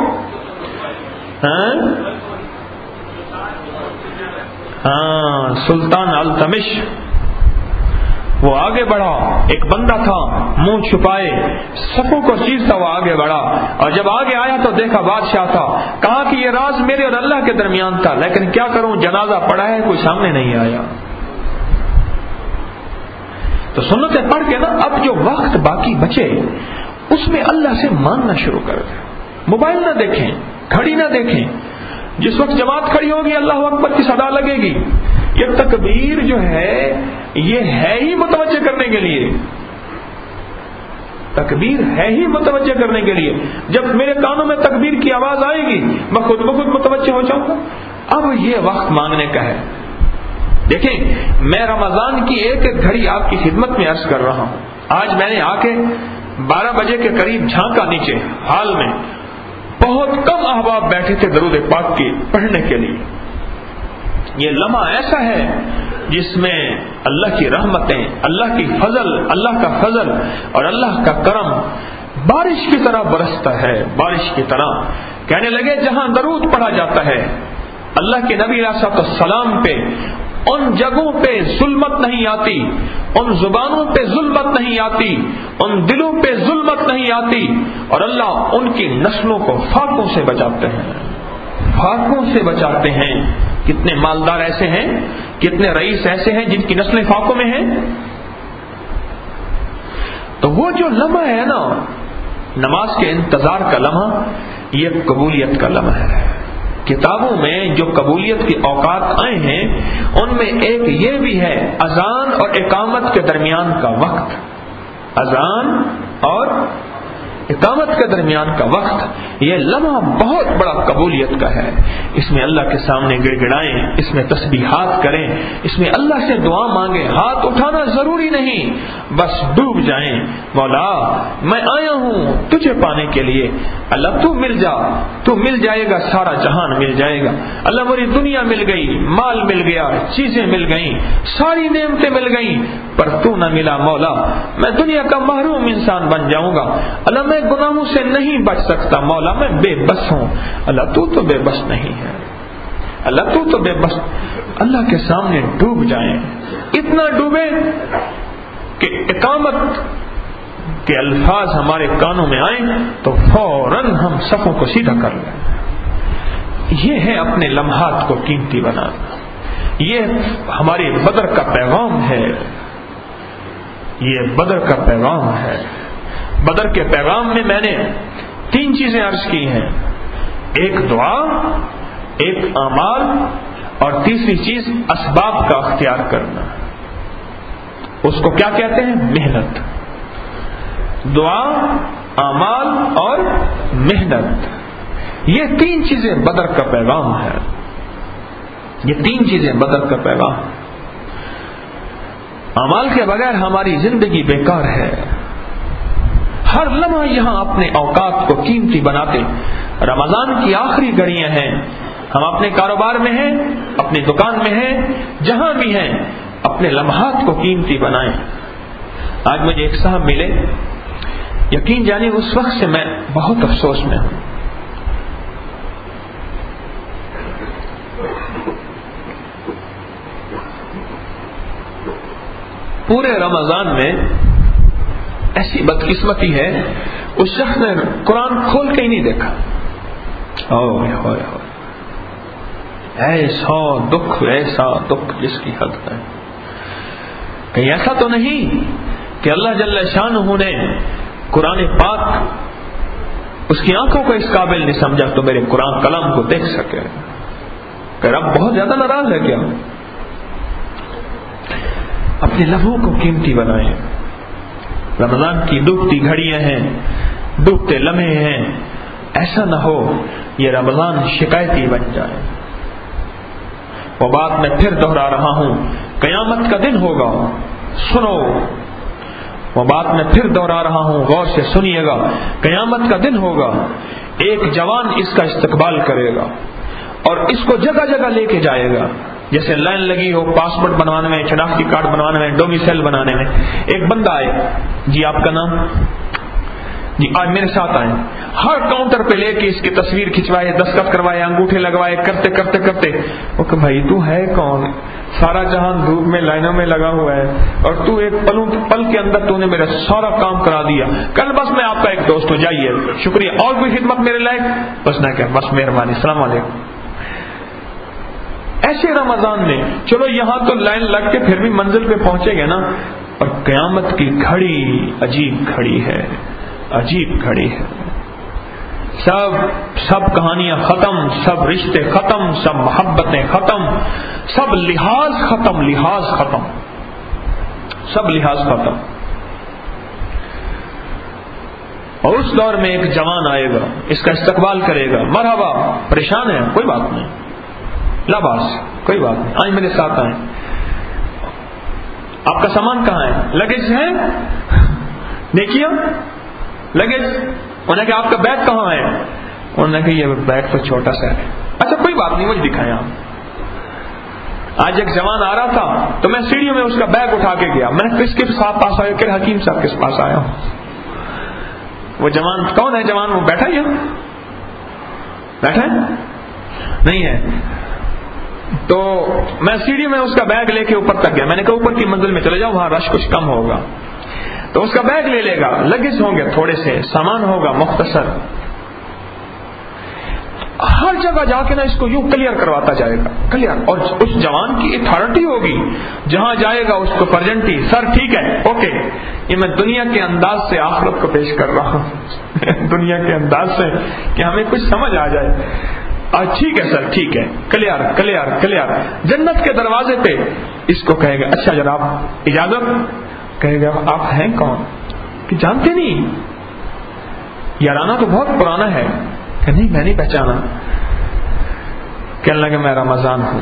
Speaker 1: سلطان التمش. وہ آگے بڑھا, ایک بندہ تھا منہ چھپائے, صفوں کو چیرتا وہ آگے بڑھا, اور جب آگے آیا تو دیکھا بادشاہ تھا. کہا کہ یہ راز میرے اور اللہ کے درمیان تھا, لیکن کیا کروں, جنازہ پڑا ہے, کوئی سامنے نہیں آیا. تو سنتیں پڑھ کے نا, اب جو وقت باقی بچے اس میں اللہ سے مانگنا شروع کر دیں. موبائل نہ دیکھیں, گھڑی نہ دیکھیں. جس وقت جماعت کھڑی ہوگی اللہ اکبر کی صدا لگے گی. یہ تکبیر جو ہے یہ ہے ہی متوجہ کرنے کے لیے, تکبیر ہے ہی متوجہ کرنے کے لیے. جب میرے کانوں میں تکبیر کی آواز آئے گی میں خود بخود متوجہ ہو جاؤں گا. اب یہ وقت مانگنے کا ہے. دیکھیں میں رمضان کی ایک ایک گھڑی آپ کی خدمت میں عرض کر رہا ہوں. آج میں نے آ کے 12 بجے کے قریب جھانکا نیچے ہال میں, بہت کم احباب بیٹھے تھے درود پاک کی پڑھنے کے لیے. یہ لمحہ ایسا ہے جس میں اللہ کی رحمتیں, اللہ کی فضل, اللہ کا فضل اور اللہ کا کرم بارش کی طرح برستا ہے, بارش کی طرح. کہنے لگے جہاں درود پڑھا جاتا ہے اللہ کے نبی علیہ السلام پہ, ان جگہوں پہ ظلمت نہیں آتی, ان زبانوں پہ ظلمت نہیں آتی, ان دلوں پہ ظلمت نہیں آتی, اور اللہ ان کی نسلوں کو فاقوں سے بچاتے ہیں, فاقوں سے بچاتے ہیں. کتنے مالدار ایسے ہیں, کتنے رئیس ایسے ہیں جن کی نسلیں فاقوں میں ہیں. تو وہ جو لمحہ ہے نا نماز کے انتظار کا لمحہ, یہ قبولیت کا لمحہ ہے. کتابوں میں جو قبولیت کے اوقات آئے ہیں ان میں ایک یہ بھی ہے, اذان اور اقامت کے درمیان کا وقت. اذان اور اقامت کے درمیان کا وقت, یہ لمحہ بہت بڑا قبولیت کا ہے. اس میں اللہ کے سامنے گڑ گڑائیں, اس میں تسبیحات کریں, اس میں اللہ سے دعا مانگیں. ہاتھ اٹھانا ضروری نہیں, بس ڈوب جائیں. مولا میں آیا ہوں تجھے پانے کے لیے, اللہ تو مل جا, تو مل جائے گا, سارا جہان مل جائے گا. اللہ میری دنیا مل گئی, مال مل گیا, چیزیں مل گئیں, ساری نعمتیں مل گئیں, پر تو نہ ملا. مولا میں دنیا کا محروم انسان بن جاؤں گا. اللہ میں گناہوں سے نہیں بچ سکتا. مولا میں بے بس ہوں. اللہ تو بے بس نہیں ہے, اللہ تو بے بس. اللہ کے سامنے ڈوب جائیں, اتنا ڈوبے کہ اقامت کے الفاظ ہمارے کانوں میں آئیں تو فوراً ہم صفوں کو سیدھا کر لیں. یہ ہے اپنے لمحات کو قیمتی بنانا. یہ ہماری بدر کا پیغام ہے. یہ بدر کا پیغام ہے. بدر کے پیغام میں میں نے 3 چیزیں عرض کی ہیں. ایک دعا، ایک اعمال، اور تیسری چیز اسباب کا اختیار کرنا. اس کو کیا کہتے ہیں؟ محنت. دعا، اعمال اور محنت. یہ 3 چیزیں بدر کا پیغام ہے. یہ 3 چیزیں بدر کا پیغام. اعمال کے بغیر ہماری زندگی بیکار ہے. ہر لمحہ یہاں اپنے اوقات کو قیمتی بناتے. رمضان کی آخری گھڑیاں ہیں. ہم اپنے کاروبار میں ہیں، اپنی دکان میں ہیں، جہاں بھی ہیں، اپنے لمحات کو قیمتی بنائیں. آج مجھے ایک صاحب ملے، یقین جانے اس وقت سے میں بہت افسوس میں ہوں. پورے رمضان میں ایسی بدقسمتی ہے اس شخص نے قرآن کھول کے ہی نہیں دیکھا. ایسا دکھ جس کی حد ہے. کہیں ایسا تو نہیں کہ اللہ جل شانہ نے قرآن پاک اس کی آنکھوں کو اس قابل نہیں سمجھا تو میرے قرآن کلام کو دیکھ سکے. کہ رب بہت زیادہ ناراض ہے کیا؟ اپنے لمحوں کو قیمتی بنائیں. رمضان کی ڈوبتی گھڑیاں ہیں، ڈوبتے لمحے ہیں. ایسا نہ ہو یہ رمضان شکایتی بن جائے. وہ بات میں پھر دوہرا رہا ہوں، قیامت کا دن ہوگا، سنو. وہ بات میں پھر دوہرا رہا ہوں، غور سے سنیے گا. قیامت کا دن ہوگا، ایک جوان اس کا استقبال کرے گا اور اس کو جگہ جگہ لے کے جائے گا. جیسے لائن لگی ہو پاسپورٹ بنوانے میں، شناختی کارڈ بنوانے میں، ڈومیسائل بنانے میں. ایک بندہ آئے، جی آپ کا نام؟ جی آج میرے ساتھ آئے. ہر کاؤنٹر پہ لے کے اس کی تصویر کھنچوائے، دستخط کروائے، انگوٹھے لگوائے، کرتے کرتے کرتے وہ کہ بھائی تو ہے کون؟ سارا جہان دھوپ میں لائنوں میں لگا ہوا ہے اور تو ایک پل کے اندر تو نے میرا سارا کام کرا دیا. کل بس میں آپ کا ایک دوست ہو، جائیے، شکریہ. اور کوئی خدمت میرے لائق؟ بس نہ کہ بس مہربانی، السلام علیکم. ایسے رمضان میں چلو یہاں تو لائن لگ کے پھر بھی منزل پہ پہنچے گے نا. اور قیامت کی گھڑی عجیب گھڑی ہے، عجیب گھڑی ہے. سب کہانیاں ختم، سب رشتے ختم، سب محبتیں ختم، سب لحاظ ختم، سب لحاظ ختم. اور اس دور میں ایک جوان آئے گا، اس کا استقبال کرے گا. مرحبا، پریشان ہے؟ کوئی بات نہیں، لاباس، کوئی بات نہیں، آج میرے ساتھ آئیں. آپ کا سامان کہاں ہے؟ لگیج ہے؟ دیکھیے لگیج. انہوں نے کہا آپ کا بیگ کہاں ہے؟ انہوں نے کہا یہ بیگ تو چھوٹا سا ہے. اچھا کوئی بات نہیں، مجھے دکھائیں آپ. آج ایک جوان آ رہا تھا تو میں سیڑھیوں میں اس کا بیگ اٹھا کے گیا. میں نے کس کے پاس آیا؟ کہ حکیم صاحب کے پاس آیا ہوں. وہ جوان کون ہے؟ جوان وہ بیٹھا ہی ہے، بیٹھا ہے نہیں ہے. تو میں سیڑھی میں اس کا بیگ لے کے اوپر تک گیا. میں نے کہا اوپر کی منزل میں چلے جاؤ، وہاں رش کچھ کم ہوگا. تو اس کا بیگ لے لے گا، لگیج ہوں گے تھوڑے سے، سامان ہوگا مختصر. ہر جگہ جا کے نا اس کو یوں کلیئر کرواتا جائے گا، کلیئر. اور اس جوان کی اتھارٹی ہوگی، جہاں جائے گا اس کو پرجنٹی، سر ٹھیک ہے، اوکے. یہ میں دنیا کے انداز سے آخرت کو پیش کر رہا ہوں دنیا کے انداز سے کہ ہمیں کچھ سمجھ آ جائے. ٹھیک ہے سر، ٹھیک ہے، کلیئر کلیئر کلیئر. جنت کے دروازے پہ اس کو کہے گا اچھا جناب اجازت. کہے گا آپ ہیں کون؟ کہ جانتے نہیں، یارانہ تو بہت پرانا ہے. کہ نہیں میں نہیں پہچانا. کہنے لگے میں رمضان ہوں.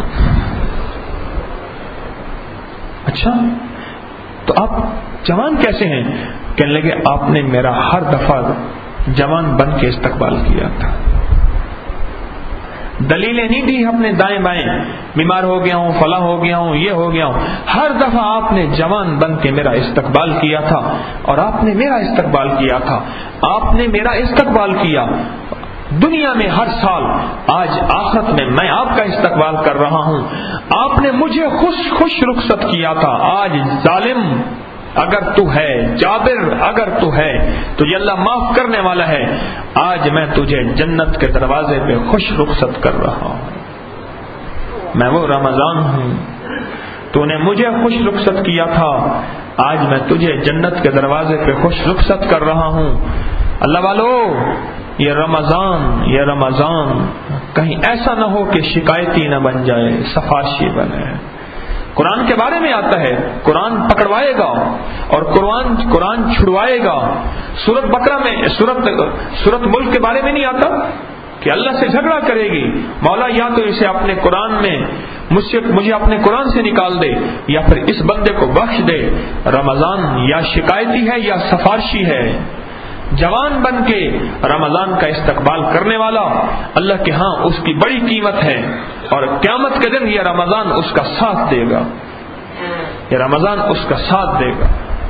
Speaker 1: اچھا تو آپ جوان کیسے ہیں؟ کہنے لگے آپ نے میرا ہر دفعہ جوان بن کے استقبال کیا تھا. دلیلیں نہیں دی اپنے دائیں بائیں، بیمار ہو گیا ہوں، فلاں ہو گیا ہوں، یہ ہو گیا ہوں. ہر دفعہ آپ نے جوان بن کے میرا استقبال کیا تھا اور آپ نے میرا استقبال کیا تھا. آپ نے میرا استقبال کیا دنیا میں ہر سال. آج آخرت میں آپ کا استقبال کر رہا ہوں. آپ نے مجھے خوش رخصت کیا تھا. آج ظالم اگر تو ہے، جابر اگر تو ہے، تجھے اللہ معاف کرنے والا ہے، آج میں تجھے جنت کے دروازے پہ خوش رخصت کر رہا ہوں۔ میں وہ رمضان ہوں، تو نے مجھے خوش رخصت کیا تھا، آج میں تجھے جنت کے دروازے پہ خوش رخصت کر رہا ہوں۔ اللہ والو، یہ رمضان کہیں ایسا نہ ہو کہ شکایتی نہ بن جائے، سفارشی بنے۔ قرآن کے بارے میں آتا ہے، قرآن پکڑوائے گا اور قرآن چھڑوائے گا۔ سورت بقرہ میں سورت ملک کے بارے میں نہیں آتا کہ اللہ سے جھگڑا کرے گی، مولا یا تو اسے اپنے قرآن میں مجھے اپنے قرآن سے نکال دے، یا پھر اس بندے کو بخش دے۔ رمضان یا شکایتی ہے یا سفارشی ہے۔ جوان بن کے رمضان کا استقبال کرنے والا اللہ کے ہاں اس کی بڑی قیمت ہے، اور قیامت کے دن یہ رمضان اس کا ساتھ دے گا، یہ رمضان اس کا ساتھ دے گا۔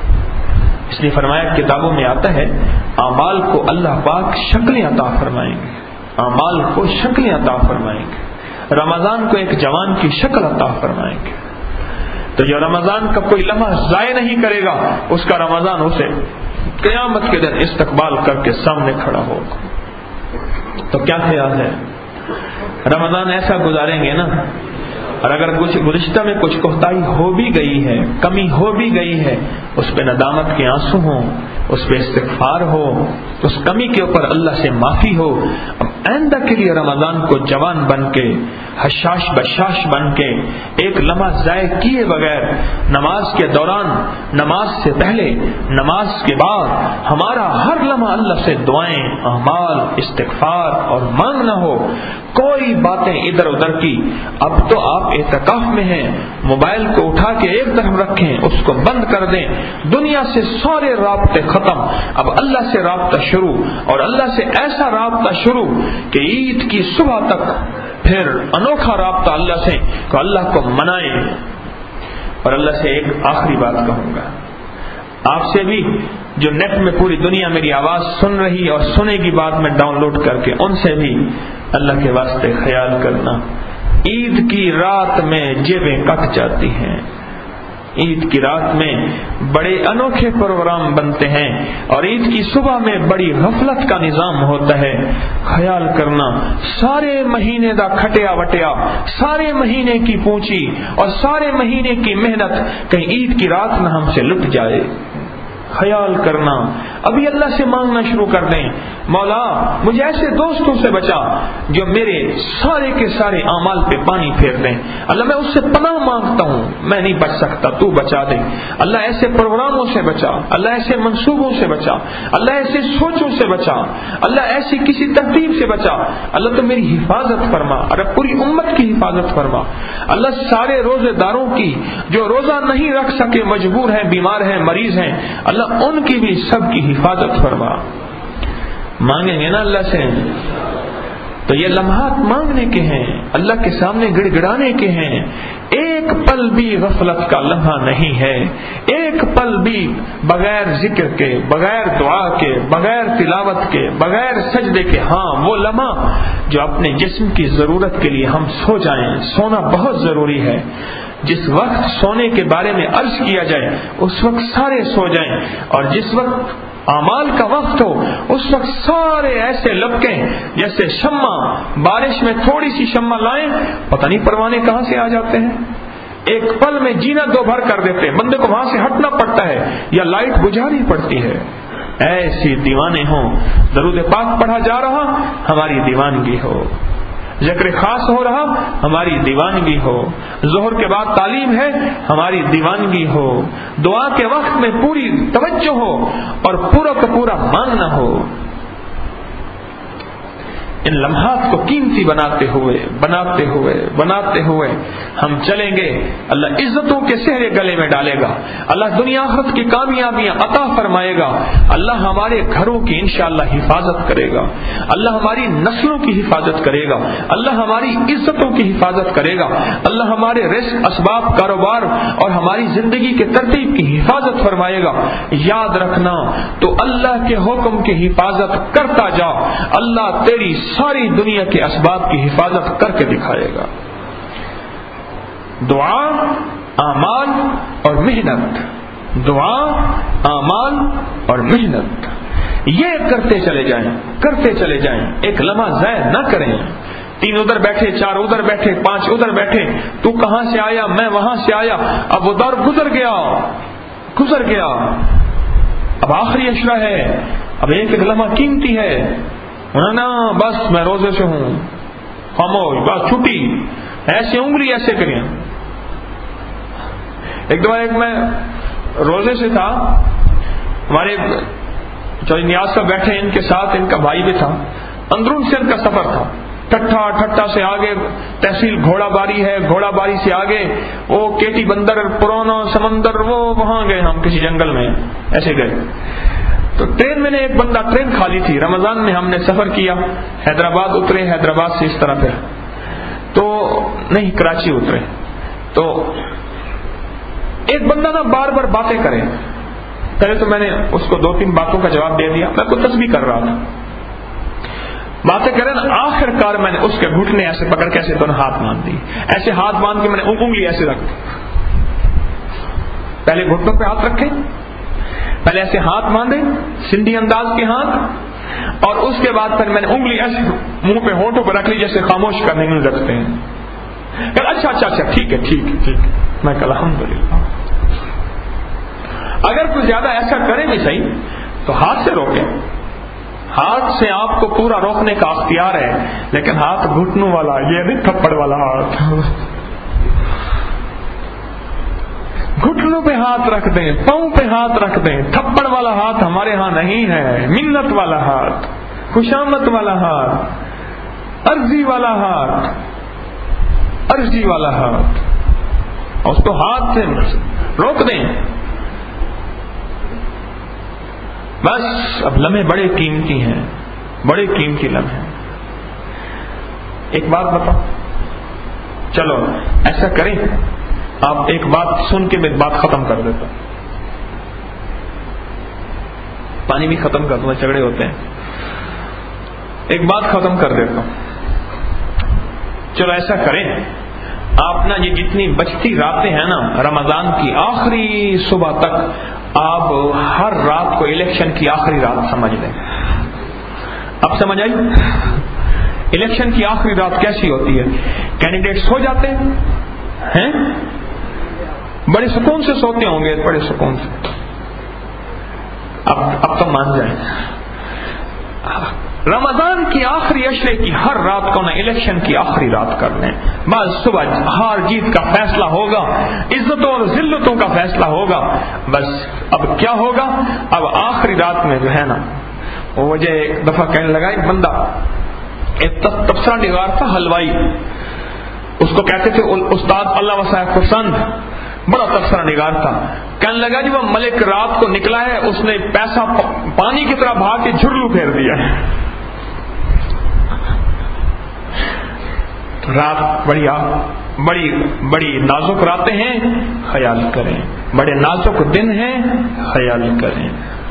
Speaker 1: اس لیے فرمایا، کتابوں میں آتا ہے اعمال کو اللہ پاک شکلیں عطا فرمائیں گے، اعمال کو شکلیں عطا فرمائیں گے، رمضان کو ایک جوان کی شکل عطا فرمائیں گے۔ تو جو رمضان کا کوئی لمحہ ضائع نہیں کرے گا، اس کا رمضان اسے قیامت کے دن استقبال کر کے سامنے کھڑا ہوگا۔ تو کیا خیال ہے، رمضان ایسا گزاریں گے نا؟ اور اگر کچھ گزشتہ میں کچھ کوتاہی ہو بھی گئی ہے، کمی ہو بھی گئی ہے، اس پہ ندامت کے آنسو ہوں، اس پہ استغفار ہو، اس کمی کے اوپر اللہ سے معافی ہو۔ اب آئندہ کے لیے رمضان کو جوان بن کے، حشاش بشاش بن کے، ایک لمحہ ضائع کیے بغیر، نماز کے دوران، نماز سے پہلے، نماز کے بعد ہمارا ہر لمحہ اللہ سے دعائیں، اعمال، استغفار اور مانگنا ہو۔ کوئی باتیں ادھر ادھر کی، اب تو آپ اعتکاف میں ہیں، موبائل کو اٹھا کے ایک طرف رکھیں، اس کو بند کر دیں، دنیا سے سارے رابطے ختم، اب اللہ سے رابطہ شروع، اور اللہ سے ایسا رابطہ شروع کہ عید کی صبح تک پھر انوکھا رابطہ اللہ سے، کہ اللہ کو منائیں۔ اور اللہ سے ایک آخری بات کہوں گا، آپ سے بھی جو نیٹ میں پوری دنیا میری آواز سن رہی اور سنے گی بعد میں ڈاؤن لوڈ کر کے، ان سے بھی اللہ کے واسطے خیال کرنا، عید کی رات میں جیبیں کٹ جاتی ہیں، عید کی رات میں بڑے انوکھے پروگرام بنتے ہیں، اور عید کی صبح میں بڑی غفلت کا نظام ہوتا ہے۔ خیال کرنا، سارے مہینے دا کھٹیا وٹیا، سارے مہینے کی پونچی اور سارے مہینے کی محنت کہیں عید کی رات نہ ہم سے لٹ جائے۔ خیال کرنا، ابھی اللہ سے مانگنا شروع کر دیں، مولا مجھے ایسے دوستوں سے بچا جو میرے سارے کے سارے اعمال پہ پانی پھیر دیں، اللہ میں اس سے پناہ مانگتا ہوں، میں نہیں بچ سکتا، تو بچا دے۔ اللہ ایسے پروگراموں سے بچا، اللہ ایسے منصوبوں سے بچا، اللہ ایسے سوچوں سے بچا، اللہ ایسی کسی ترتیب سے بچا، اللہ تو میری حفاظت فرما، اور پوری امت کی حفاظت فرما۔ اللہ سارے روزے داروں کی جو روزہ نہیں رکھ سکے، مجبور ہیں، بیمار ہیں، مریض ہیں، اللہ ان کی بھی سب کی حفاظت فرما۔ مانگیں گے نا اللہ سے؟ تو یہ لمحات مانگنے کے ہیں، اللہ کے سامنے گڑ گڑانے کے ہیں۔ ایک پل بھی غفلت کا لمحہ نہیں ہے، ایک پل بھی بغیر ذکر کے، بغیر دعا کے، بغیر تلاوت کے، بغیر سجدے کے۔ ہاں وہ لمحہ جو اپنے جسم کی ضرورت کے لیے ہم سو جائیں، سونا بہت ضروری ہے۔ جس وقت سونے کے بارے میں عرض کیا جائے اس وقت سارے سو جائیں، اور جس وقت اعمال کا وقت ہو اس وقت سارے ایسے لپکیں جیسے شمع، بارش میں تھوڑی سی شمع لائیں، پتہ نہیں پروانے کہاں سے آ جاتے ہیں، ایک پل میں جینا دو بھر کر دیتے، بندے کو وہاں سے ہٹنا پڑتا ہے یا لائٹ بجھانی پڑتی ہے۔ ایسی دیوانے ہوں، درود پاک پڑھا جا رہا ہماری دیوانگی ہو، ذکر خاص ہو رہا ہماری دیوانگی ہو، ظہر کے بعد تعلیم ہے ہماری دیوانگی ہو، دعا کے وقت میں پوری توجہ ہو اور پورا کا پورا مانگنا ہو۔ ان لمحات کو قیمتی بناتے ہوئے ہم چلیں گے، اللہ عزتوں کے سہرے گلے میں ڈالے گا، اللہ دنیا آخرت کی کامیابیاں عطا فرمائے گا، اللہ ہمارے گھروں کی انشاءاللہ حفاظت کرے گا، اللہ ہماری نسلوں کی حفاظت کرے گا، اللہ ہماری عزتوں کی حفاظت کرے گا، اللہ ہمارے رزق، اسباب، کاروبار اور ہماری زندگی کے ترتیب کی حفاظت فرمائے گا۔ یاد رکھنا، تو اللہ کے حکم کی حفاظت کرتا جا، اللہ تیری ساری دنیا کے اسباب کی حفاظت کر کے دکھائے گا۔ دعا، اعمال اور محنت، دعا، اعمال اور محنت، یہ کرتے چلے جائیں، ایک لمحہ ضائع نہ کریں۔ 3 ادھر بیٹھے، 4 ادھر بیٹھے، 5 ادھر بیٹھے، تو کہاں سے آیا، میں وہاں سے آیا، اب وہ دور گزر گیا، اب آخری اشرا ہے، اب ایک لمحہ قیمتی ہے نا، بس میں روزے سے ہوں، خاموش، بس چھٹی، ایسے انگلی ایسے کریں۔ ایک دفعہ میں روزے سے تھا، ہمارے جو نیاز صاحب بیٹھے ان کے ساتھ ان کا بھائی بھی تھا، اندرون سندھ کا سفر تھا، ٹھٹا سے آگے تحصیل گھوڑا باری ہے، گھوڑا باری سے آگے وہ کیٹی بندر، پرانا سمندر، وہ وہاں گئے ہم کسی جنگل میں ایسے گئے۔ تو ٹرین میں نے ایک بندہ، ٹرین خالی تھی، رمضان میں ہم نے سفر کیا، حیدرآباد اترے، حیدرآباد سے اس طرح پھر تو نہیں کراچی اترے، تو ایک بندہ نا بار بار باتیں کرے، پہلے تو میں نے اس کو 2-3 باتوں کا جواب دے دیا، میں کوئی تسبیح کر رہا تھا، باتیں کریں نا، آخر کار میں نے اس کے گھٹنے ایسے پکڑ کے ایسے دونوں ہاتھ باندھ دی، ایسے ہاتھ باندھ کے میں نے انگلی ایسے رکھ دی، پہلے گھٹنوں پہ ہاتھ رکھے، پہلے ایسے ہاتھ باندھے سندھی انداز کے ہاتھ، اور اس کے بعد پھر میں نے انگلی ایسے منہ پہ ہونٹوں پہ رکھ لی جیسے خاموش کرنے کے لیے رکھتے ہیں، کہ اچھا ٹھیک ہے، میں کہا الحمدللہ۔ اگر کوئی زیادہ ایسا کرے بھی صحیح تو ہاتھ سے روکے، ہاتھ سے آپ کو پورا روکنے کا اختیار ہے، لیکن ہاتھ گھٹنوں والا، یہ نہیں تھپڑ والا ہاتھ، گھٹنوں پہ ہاتھ رکھ دیں، پاؤں پہ ہاتھ رکھ دیں، تھپڑ والا ہاتھ ہمارے ہاں نہیں ہے، منت والا ہاتھ، خوشامت والا ہاتھ، عرضی والا ہاتھ، اس کو ہاتھ سے روک دیں۔ بس اب لمحے بڑے قیمتی ہیں، بڑے قیمتی لمحے۔ ایک بات بتاؤ، چلو ایسا کریں، آپ ایک بات سن کے میں بات ختم کر دیتا ہوں، پانی بھی ختم کر دوں، جھگڑے ہوتے ہیں، ایک بات ختم کر دیتا ہوں۔ چلو ایسا کریں، آپ نا یہ جتنی بچتی راتیں ہیں نا رمضان کی، آخری صبح تک آپ ہر رات کو الیکشن کی آخری رات سمجھ لیں۔ اب سمجھ آئی الیکشن کی آخری رات کیسی ہوتی ہے؟ کینڈیڈیٹ سو جاتے ہیں، بڑے سکون سے سوتے ہوں گے، بڑے سکون سے۔ اب تو مان جائیں، رمضان کی آخری عشرے کی ہر رات کو نا الیکشن کی آخری رات کر لیں، بس صبح ہار جیت کا فیصلہ ہوگا، عزتوں اور ذلتوں کا فیصلہ ہوگا۔ بس اب کیا ہوگا، اب آخری رات میں جو ہے نا، وہ مجھے ایک دفعہ کہنے لگا، ایک بندہ ایک تبصرہ نگار تھا، حلوائی، اس کو کہتے تھے استاد اللہ وسعت پسند، بڑا تبصرہ نگار تھا، کہنے لگا جی وہ ملک رات کو نکلا ہے، اس نے پیسہ پانی کی طرح بہا کے جھرلو پھیر دیا ہے۔ رات بڑی نازک راتیں ہیں، خیال کریں، بڑے نازک دن ہیں، خیال کریں۔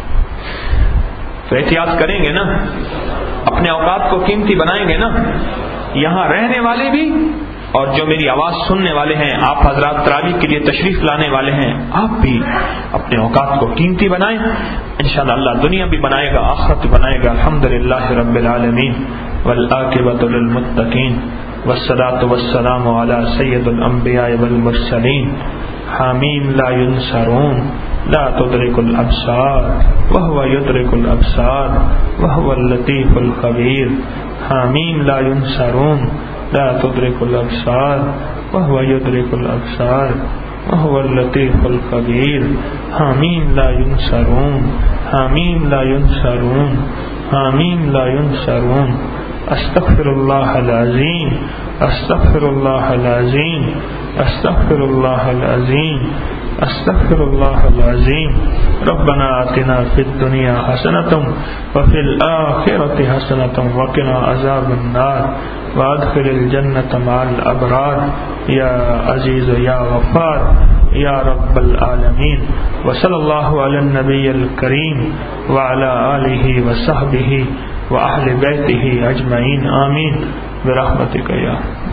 Speaker 1: تو احتیاط کریں گے نا، اپنے اوقات کو قیمتی بنائیں گے نا، یہاں رہنے والے بھی اور جو میری آواز سننے والے ہیں، آپ حضرات تراویح کے لیے تشریف لانے والے ہیں، آپ بھی اپنے اوقات کو قیمتی بنائیں، انشاءاللہ اللہ دنیا بھی بنائے گا، آخرت بھی بنائے گا۔ الحمدللہ رب العالمین والعاقبۃ للمتقین والصلاة والسلام علی سید الانبیاء والمرسلین۔ حامیم لا ينصرون لا تدرك الابصار وهو يدرك الابصار وهو اللطيف الخبير۔ حامیم لا ينصرون لا تدرك الابصار وهو يدرك الابصار وهو اللطيف الخبير۔ حامیم لا ينصرون، حامیم لا ينصرون، حامیم لا ينصرون۔ استغفر اللہ العظیم، استغفر اللہ العظیم، استغفر اللہ العظیم، استغفر اللہ العظیم۔ ربنا آتنا فی الدنیا حسنۃ وفی الآخرۃ حسنۃ وقنا عذاب النار وادخل الجنۃ مع الابرار یا عزیز یا غفار یا رب العالمین۔ وصلی اللہ علی النبی الکریم وعلی آلہ وصحبہ وأهل بيته أجمعين آمين برحمتك يا